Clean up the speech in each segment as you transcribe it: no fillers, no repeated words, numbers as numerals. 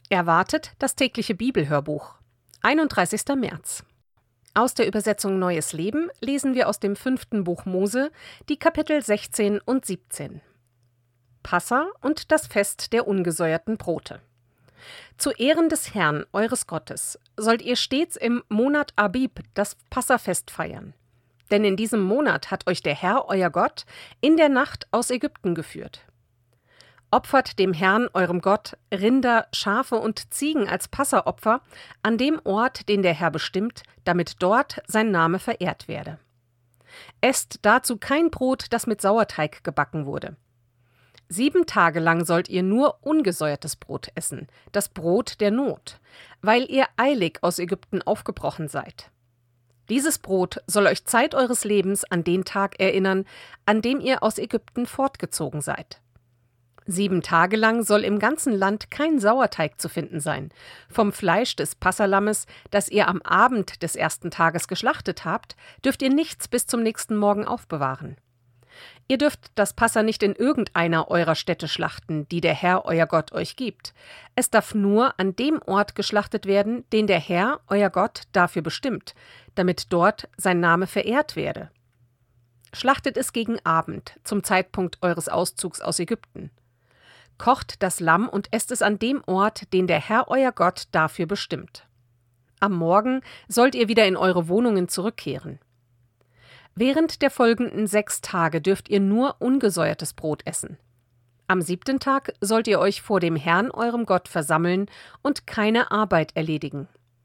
Erwartet das tägliche Bibelhörbuch. 31. März. Aus der Übersetzung Neues Leben lesen wir aus dem 5. Buch Mose die Kapitel 16 und 17. Passa und das Fest der ungesäuerten Brote. Zu Ehren des Herrn, eures Gottes, sollt ihr stets im Monat Abib das Passafest feiern. Denn in diesem Monat hat euch der Herr, euer Gott, in der Nacht aus Ägypten geführt. Opfert dem Herrn, eurem Gott, Rinder, Schafe und Ziegen als Passaopfer an dem Ort, den der Herr bestimmt, damit dort sein Name verehrt werde. Esst dazu kein Brot, das mit Sauerteig gebacken wurde. 7 Tage lang sollt ihr nur ungesäuertes Brot essen, das Brot der Not, weil ihr eilig aus Ägypten aufgebrochen seid. Dieses Brot soll euch Zeit eures Lebens an den Tag erinnern, an dem ihr aus Ägypten fortgezogen seid. 7 Tage lang soll im ganzen Land kein Sauerteig zu finden sein. Vom Fleisch des Passalammes, das ihr am Abend des ersten Tages geschlachtet habt, dürft ihr nichts bis zum nächsten Morgen aufbewahren. Ihr dürft das Passa nicht in irgendeiner eurer Städte schlachten, die der Herr, euer Gott, euch gibt. Es darf nur an dem Ort geschlachtet werden, den der Herr, euer Gott, dafür bestimmt, damit dort sein Name verehrt werde. Schlachtet es gegen Abend, zum Zeitpunkt eures Auszugs aus Ägypten. Kocht das Lamm und esst es an dem Ort, den der Herr, euer Gott, dafür bestimmt. Am Morgen sollt ihr wieder in eure Wohnungen zurückkehren. Während der folgenden 6 Tage dürft ihr nur ungesäuertes Brot essen. Am 7. Tag sollt ihr euch vor dem Herrn, eurem Gott, versammeln und keine Arbeit erledigen.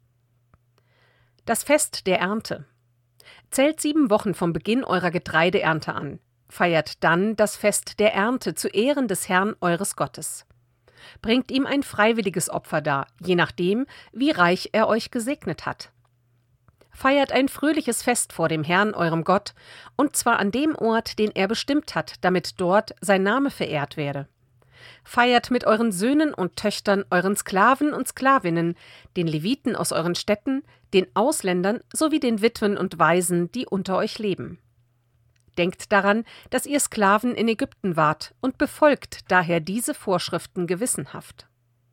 Das Fest der Ernte. Zählt 7 Wochen vom Beginn eurer Getreideernte an. Feiert dann das Fest der Ernte zu Ehren des Herrn, eures Gottes. Bringt ihm ein freiwilliges Opfer dar, je nachdem, wie reich er euch gesegnet hat. Feiert ein fröhliches Fest vor dem Herrn, eurem Gott, und zwar an dem Ort, den er bestimmt hat, damit dort sein Name verehrt werde. Feiert mit euren Söhnen und Töchtern, euren Sklaven und Sklavinnen, den Leviten aus euren Städten, den Ausländern sowie den Witwen und Waisen, die unter euch leben. Denkt daran, dass ihr Sklaven in Ägypten wart und befolgt daher diese Vorschriften gewissenhaft.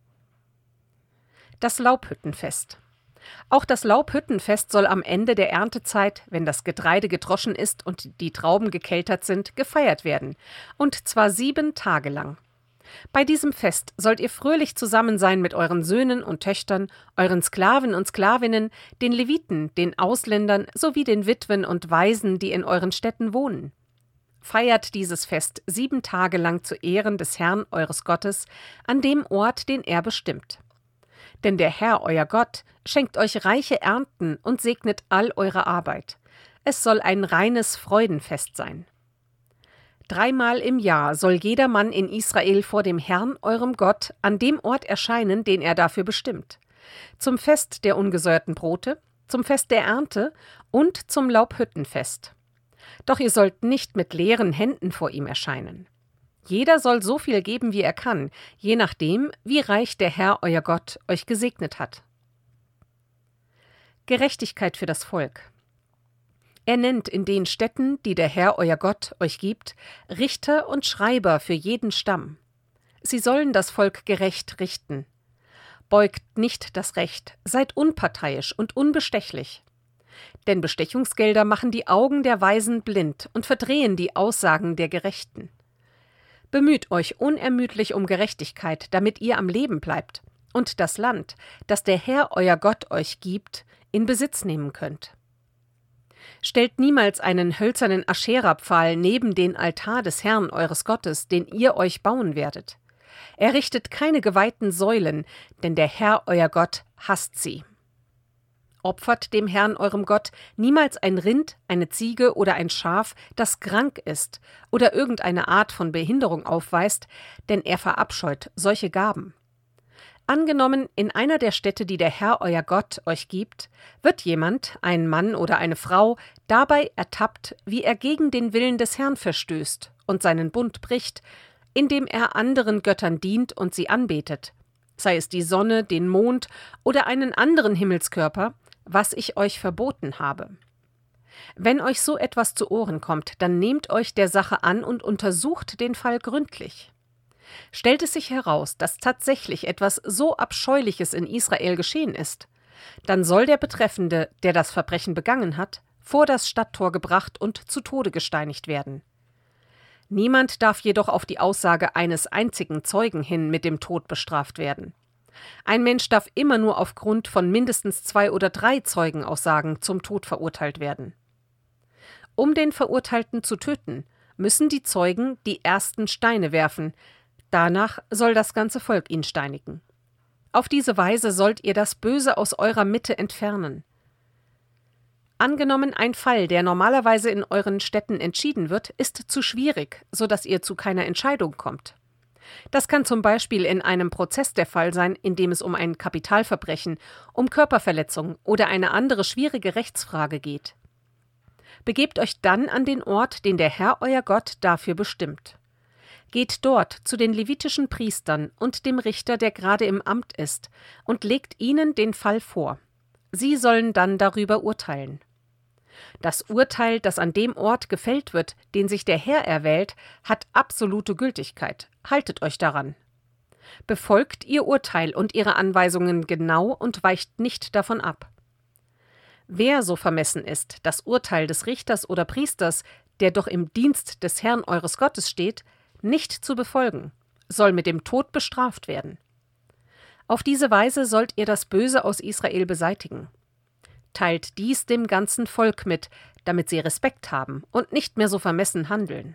Das Laubhüttenfest. Auch das Laubhüttenfest soll am Ende der Erntezeit, wenn das Getreide gedroschen ist und die Trauben gekeltert sind, gefeiert werden, und zwar 7 Tage lang. Bei diesem Fest sollt ihr fröhlich zusammen sein mit euren Söhnen und Töchtern, euren Sklaven und Sklavinnen, den Leviten, den Ausländern sowie den Witwen und Waisen, die in euren Städten wohnen. Feiert dieses Fest 7 Tage lang zu Ehren des Herrn, eures Gottes, an dem Ort, den er bestimmt. Denn der Herr, euer Gott, schenkt euch reiche Ernten und segnet all eure Arbeit. Es soll ein reines Freudenfest sein. 3-mal im Jahr soll jeder Mann in Israel vor dem Herrn, eurem Gott, an dem Ort erscheinen, den er dafür bestimmt. Zum Fest der ungesäuerten Brote, zum Fest der Ernte und zum Laubhüttenfest. Doch ihr sollt nicht mit leeren Händen vor ihm erscheinen. Jeder soll so viel geben, wie er kann, je nachdem, wie reich der Herr, euer Gott, euch gesegnet hat. Gerechtigkeit für das Volk. Er nennt in den Städten, die der Herr, euer Gott, euch gibt, Richter und Schreiber für jeden Stamm. Sie sollen das Volk gerecht richten. Beugt nicht das Recht, seid unparteiisch und unbestechlich. Denn Bestechungsgelder machen die Augen der Weisen blind und verdrehen die Aussagen der Gerechten. Bemüht euch unermüdlich um Gerechtigkeit, damit ihr am Leben bleibt und das Land, das der Herr, euer Gott, euch gibt, in Besitz nehmen könnt. Stellt niemals einen hölzernen Aschera-Pfahl neben den Altar des Herrn, eures Gottes, den ihr euch bauen werdet. Errichtet keine geweihten Säulen, denn der Herr, euer Gott, hasst sie. Opfert dem Herrn, eurem Gott, niemals ein Rind, eine Ziege oder ein Schaf, das krank ist oder irgendeine Art von Behinderung aufweist, denn er verabscheut solche Gaben. Angenommen, in einer der Städte, die der Herr, euer Gott, euch gibt, wird jemand, ein Mann oder eine Frau, dabei ertappt, wie er gegen den Willen des Herrn verstößt und seinen Bund bricht, indem er anderen Göttern dient und sie anbetet, sei es die Sonne, den Mond oder einen anderen Himmelskörper, was ich euch verboten habe. Wenn euch so etwas zu Ohren kommt, dann nehmt euch der Sache an und untersucht den Fall gründlich. Stellt es sich heraus, dass tatsächlich etwas so Abscheuliches in Israel geschehen ist, dann soll der Betreffende, der das Verbrechen begangen hat, vor das Stadttor gebracht und zu Tode gesteinigt werden. Niemand darf jedoch auf die Aussage eines einzigen Zeugen hin mit dem Tod bestraft werden. Ein Mensch darf immer nur aufgrund von mindestens 2 oder 3 Zeugenaussagen zum Tod verurteilt werden. Um den Verurteilten zu töten, müssen die Zeugen die ersten Steine werfen. Danach soll das ganze Volk ihn steinigen. Auf diese Weise sollt ihr das Böse aus eurer Mitte entfernen. Angenommen, ein Fall, der normalerweise in euren Städten entschieden wird, ist zu schwierig, sodass ihr zu keiner Entscheidung kommt. Das kann zum Beispiel in einem Prozess der Fall sein, in dem es um ein Kapitalverbrechen, um Körperverletzung oder eine andere schwierige Rechtsfrage geht. Begebt euch dann an den Ort, den der Herr euer Gott dafür bestimmt. Geht dort zu den levitischen Priestern und dem Richter, der gerade im Amt ist, und legt ihnen den Fall vor. Sie sollen dann darüber urteilen. Das Urteil, das an dem Ort gefällt wird, den sich der Herr erwählt, hat absolute Gültigkeit. Haltet euch daran. Befolgt ihr Urteil und ihre Anweisungen genau und weicht nicht davon ab. Wer so vermessen ist, das Urteil des Richters oder Priesters, der doch im Dienst des Herrn eures Gottes steht, nicht zu befolgen, soll mit dem Tod bestraft werden. Auf diese Weise sollt ihr das Böse aus Israel beseitigen. Teilt dies dem ganzen Volk mit, damit sie Respekt haben und nicht mehr so vermessen handeln.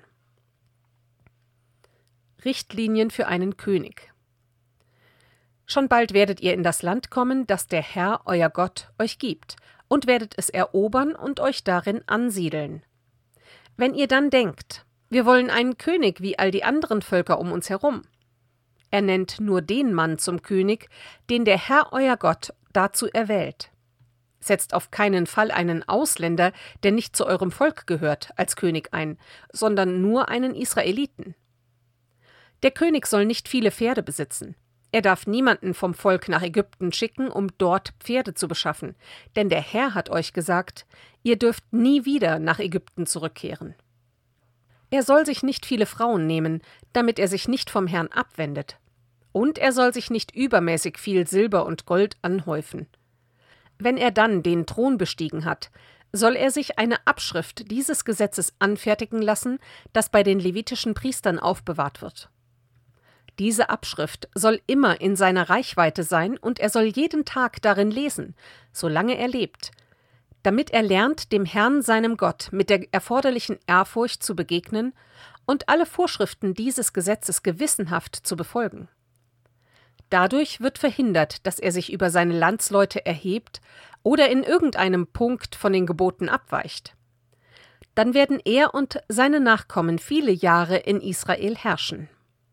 Richtlinien für einen König. Schon bald werdet ihr in das Land kommen, das der Herr, euer Gott, euch gibt, und werdet es erobern und euch darin ansiedeln. Wenn ihr dann denkt, wir wollen einen König wie all die anderen Völker um uns herum, er nennt nur den Mann zum König, den der Herr, euer Gott, dazu erwählt. Setzt auf keinen Fall einen Ausländer, der nicht zu eurem Volk gehört, als König ein, sondern nur einen Israeliten. Der König soll nicht viele Pferde besitzen. Er darf niemanden vom Volk nach Ägypten schicken, um dort Pferde zu beschaffen, denn der Herr hat euch gesagt, ihr dürft nie wieder nach Ägypten zurückkehren. Er soll sich nicht viele Frauen nehmen, damit er sich nicht vom Herrn abwendet. Und er soll sich nicht übermäßig viel Silber und Gold anhäufen. Wenn er dann den Thron bestiegen hat, soll er sich eine Abschrift dieses Gesetzes anfertigen lassen, das bei den levitischen Priestern aufbewahrt wird. Diese Abschrift soll immer in seiner Reichweite sein und er soll jeden Tag darin lesen, solange er lebt, damit er lernt, dem Herrn, seinem Gott, mit der erforderlichen Ehrfurcht zu begegnen und alle Vorschriften dieses Gesetzes gewissenhaft zu befolgen. Dadurch wird verhindert, dass er sich über seine Landsleute erhebt oder in irgendeinem Punkt von den Geboten abweicht. Dann werden er und seine Nachkommen viele Jahre in Israel herrschen.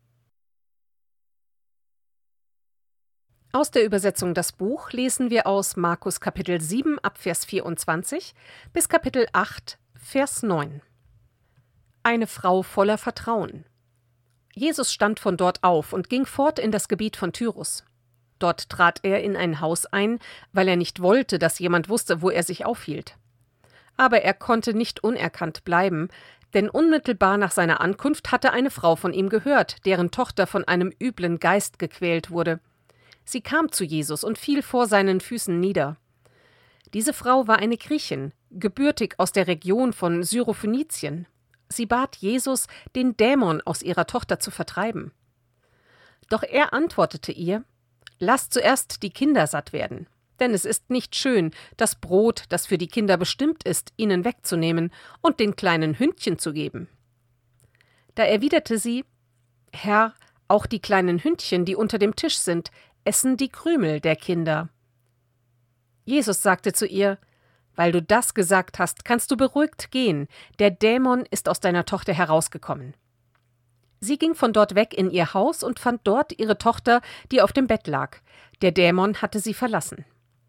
Aus der Übersetzung Das Buch lesen wir aus Markus Kapitel 7 ab Vers 24 bis Kapitel 8, Vers 9. Eine Frau voller Vertrauen. Jesus stand von dort auf und ging fort in das Gebiet von Tyrus. Dort trat er in ein Haus ein, weil er nicht wollte, dass jemand wusste, wo er sich aufhielt. Aber er konnte nicht unerkannt bleiben, denn unmittelbar nach seiner Ankunft hatte eine Frau von ihm gehört, deren Tochter von einem üblen Geist gequält wurde. Sie kam zu Jesus und fiel vor seinen Füßen nieder. Diese Frau war eine Griechin, gebürtig aus der Region von Syrophönizien. Sie bat Jesus, den Dämon aus ihrer Tochter zu vertreiben. Doch er antwortete ihr: Lasst zuerst die Kinder satt werden, denn es ist nicht schön, das Brot, das für die Kinder bestimmt ist, ihnen wegzunehmen und den kleinen Hündchen zu geben. Da erwiderte sie: Herr, auch die kleinen Hündchen, die unter dem Tisch sind, essen die Krümel der Kinder. Jesus sagte zu ihr: Weil du das gesagt hast, kannst du beruhigt gehen, der Dämon ist aus deiner Tochter herausgekommen. Sie ging von dort weg in ihr Haus und fand dort ihre Tochter, die auf dem Bett lag. Der Dämon hatte sie verlassen.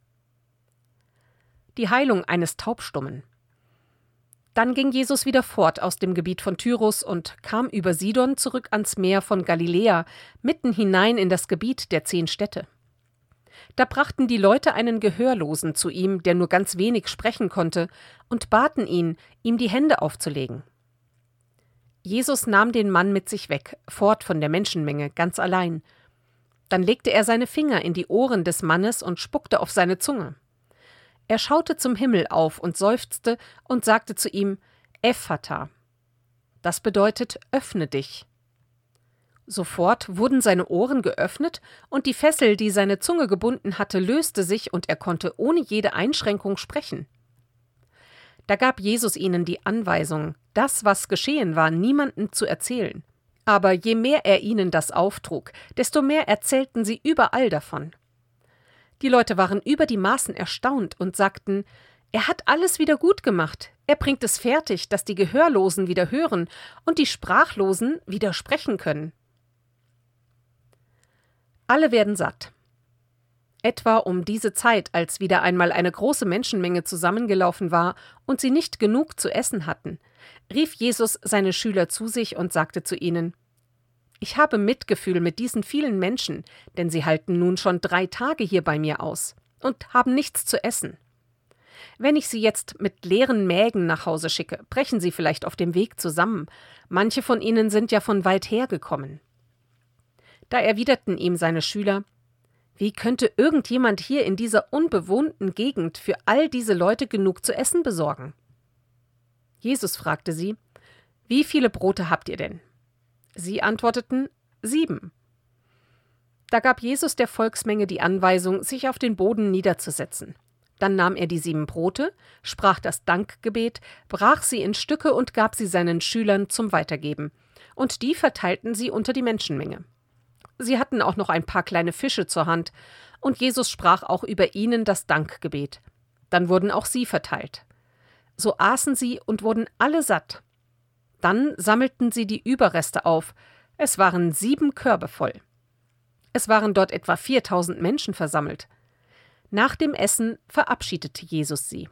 Die Heilung eines Taubstummen. Dann ging Jesus wieder fort aus dem Gebiet von Tyrus und kam über Sidon zurück ans Meer von Galiläa, mitten hinein in das Gebiet der 10 Städte. Da brachten die Leute einen Gehörlosen zu ihm, der nur ganz wenig sprechen konnte, und baten ihn, ihm die Hände aufzulegen. Jesus nahm den Mann mit sich weg, fort von der Menschenmenge, ganz allein. Dann legte er seine Finger in die Ohren des Mannes und spuckte auf seine Zunge. Er schaute zum Himmel auf und seufzte und sagte zu ihm: Ephphatha. Das bedeutet: öffne dich. Sofort wurden seine Ohren geöffnet und die Fessel, die seine Zunge gebunden hatte, löste sich und er konnte ohne jede Einschränkung sprechen. Da gab Jesus ihnen die Anweisung, das, was geschehen war, niemandem zu erzählen. Aber je mehr er ihnen das auftrug, desto mehr erzählten sie überall davon. Die Leute waren über die Maßen erstaunt und sagten: Er hat alles wieder gut gemacht. Er bringt es fertig, dass die Gehörlosen wieder hören und die Sprachlosen wieder sprechen können. Alle werden satt. Etwa um diese Zeit, als wieder einmal eine große Menschenmenge zusammengelaufen war und sie nicht genug zu essen hatten, rief Jesus seine Schüler zu sich und sagte zu ihnen: Ich habe Mitgefühl mit diesen vielen Menschen, denn sie halten nun schon 3 Tage hier bei mir aus und haben nichts zu essen. Wenn ich sie jetzt mit leeren Mägen nach Hause schicke, brechen sie vielleicht auf dem Weg zusammen. Manche von ihnen sind ja von weit her gekommen. Da erwiderten ihm seine Schüler: Wie könnte irgendjemand hier in dieser unbewohnten Gegend für all diese Leute genug zu essen besorgen? Jesus fragte sie: Wie viele Brote habt ihr denn? Sie antworteten: 7. Da gab Jesus der Volksmenge die Anweisung, sich auf den Boden niederzusetzen. Dann nahm er die 7 Brote, sprach das Dankgebet, brach sie in Stücke und gab sie seinen Schülern zum Weitergeben. Und die verteilten sie unter die Menschenmenge. Sie hatten auch noch ein paar kleine Fische zur Hand, und Jesus sprach auch über ihnen das Dankgebet. Dann wurden auch sie verteilt. So aßen sie und wurden alle satt. Dann sammelten sie die Überreste auf. Es waren 7 Körbe voll. Es waren dort etwa 4.000 Menschen versammelt. Nach dem Essen verabschiedete Jesus sie.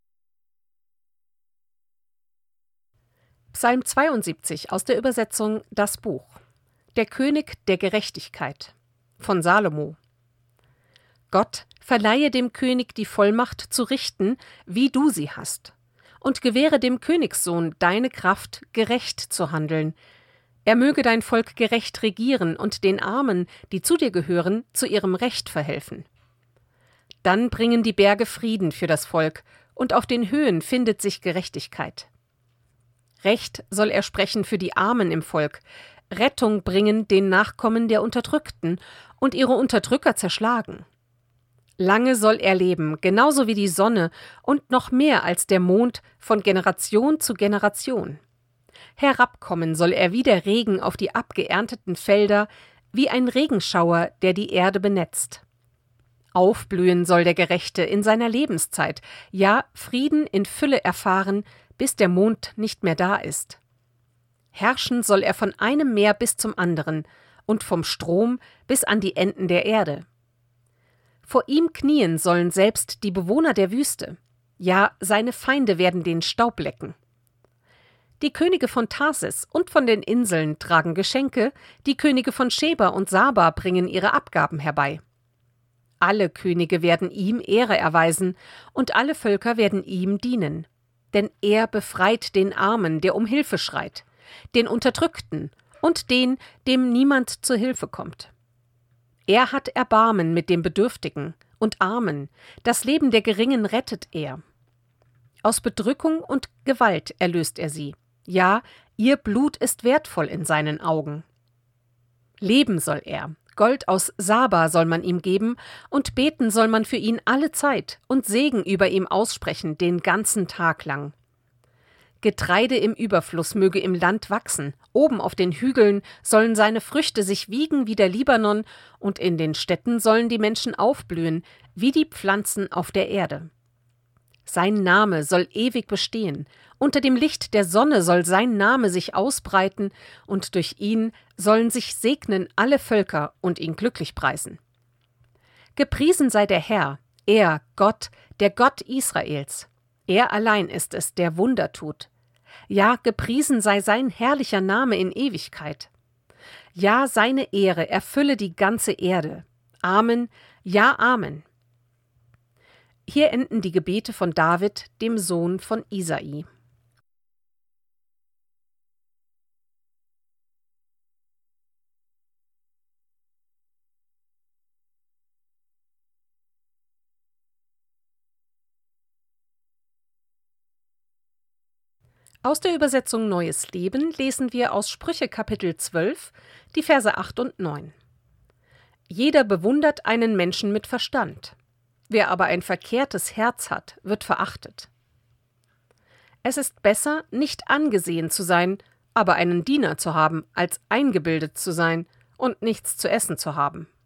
Psalm 72 aus der Übersetzung Das Buch. Der König der Gerechtigkeit von Salomo. Gott, verleihe dem König die Vollmacht zu richten, wie du sie hast, und gewähre dem Königssohn deine Kraft, gerecht zu handeln. Er möge dein Volk gerecht regieren und den Armen, die zu dir gehören, zu ihrem Recht verhelfen. Dann bringen die Berge Frieden für das Volk, und auf den Höhen findet sich Gerechtigkeit. Recht soll er sprechen für die Armen im Volk, Rettung bringen den Nachkommen der Unterdrückten und ihre Unterdrücker zerschlagen. Lange soll er leben, genauso wie die Sonne und noch mehr als der Mond von Generation zu Generation. Herabkommen soll er wie der Regen auf die abgeernteten Felder, wie ein Regenschauer, der die Erde benetzt. Aufblühen soll der Gerechte in seiner Lebenszeit, ja, Frieden in Fülle erfahren, bis der Mond nicht mehr da ist. Herrschen soll er von einem Meer bis zum anderen und vom Strom bis an die Enden der Erde. Vor ihm knien sollen selbst die Bewohner der Wüste, ja, seine Feinde werden den Staub lecken. Die Könige von Tarsis und von den Inseln tragen Geschenke, die Könige von Scheba und Saba bringen ihre Abgaben herbei. Alle Könige werden ihm Ehre erweisen, und alle Völker werden ihm dienen. Denn er befreit den Armen, der um Hilfe schreit, den Unterdrückten und den, dem niemand zur Hilfe kommt. Er hat Erbarmen mit dem Bedürftigen und Armen, das Leben der Geringen rettet er. Aus Bedrückung und Gewalt erlöst er sie. Ja, ihr Blut ist wertvoll in seinen Augen. Leben soll er, Gold aus Saba soll man ihm geben, und beten soll man für ihn alle Zeit und Segen über ihm aussprechen den ganzen Tag lang. Getreide im Überfluss möge im Land wachsen, oben auf den Hügeln sollen seine Früchte sich wiegen wie der Libanon, und in den Städten sollen die Menschen aufblühen, wie die Pflanzen auf der Erde. Sein Name soll ewig bestehen, unter dem Licht der Sonne soll sein Name sich ausbreiten, und durch ihn sollen sich segnen alle Völker und ihn glücklich preisen. Gepriesen sei der Herr, er, Gott, der Gott Israels. Er allein ist es, der Wunder tut. Ja, gepriesen sei sein herrlicher Name in Ewigkeit. Ja, seine Ehre erfülle die ganze Erde. Amen, ja, Amen. Hier enden die Gebete von David, dem Sohn von Isai. Aus der Übersetzung Neues Leben lesen wir aus Sprüche Kapitel 12, die Verse 8 und 9. Jeder bewundert einen Menschen mit Verstand. Wer aber ein verkehrtes Herz hat, wird verachtet. Es ist besser, nicht angesehen zu sein, aber einen Diener zu haben, als eingebildet zu sein und nichts zu essen zu haben.